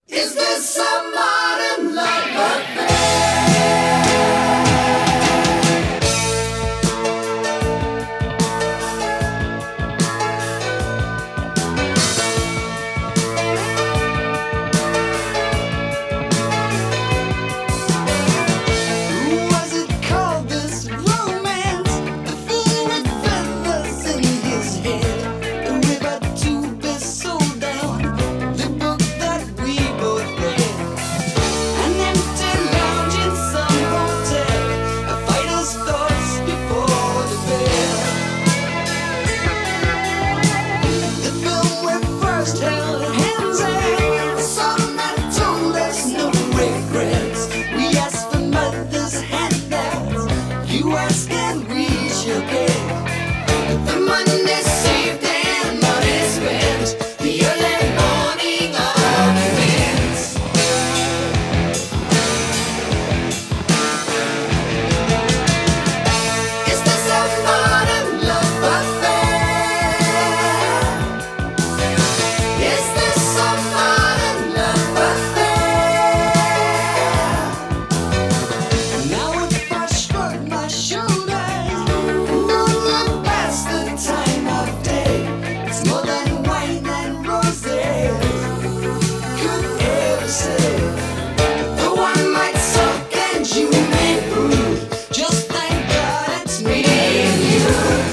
Is this a modern love affair? Was it called this romance? The fool with feathers in his head, the river to be sold down, the book that we both read, an empty lounge in some hotel, a fighter's thoughts before the bed. The film we first held hands at, the song that told us no regrets. We asked for mother's handouts, you asked and we shook it. The Monday saved and money spent, the early morning arguments. Is this a modern love affair? Is this a modern love affair? Now if I shrug my shoulders and don't look past the time of day, it's more than wine and roses could ever say. Though I might suck and you may bruise, just thank God it's me and you.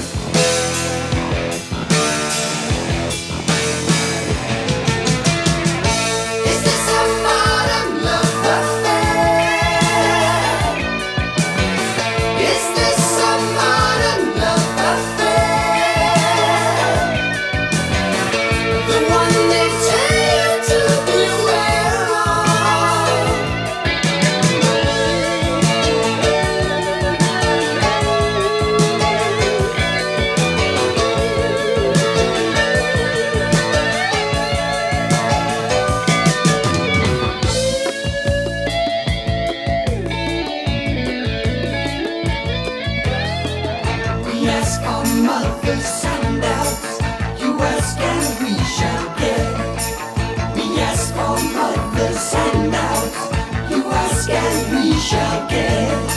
Is this a modern love affair? Is this a modern love affair? The one they tell you to beware of. We ask for mother's handouts, you ask and we shall get. We ask for mother's handouts, you ask and we shall get.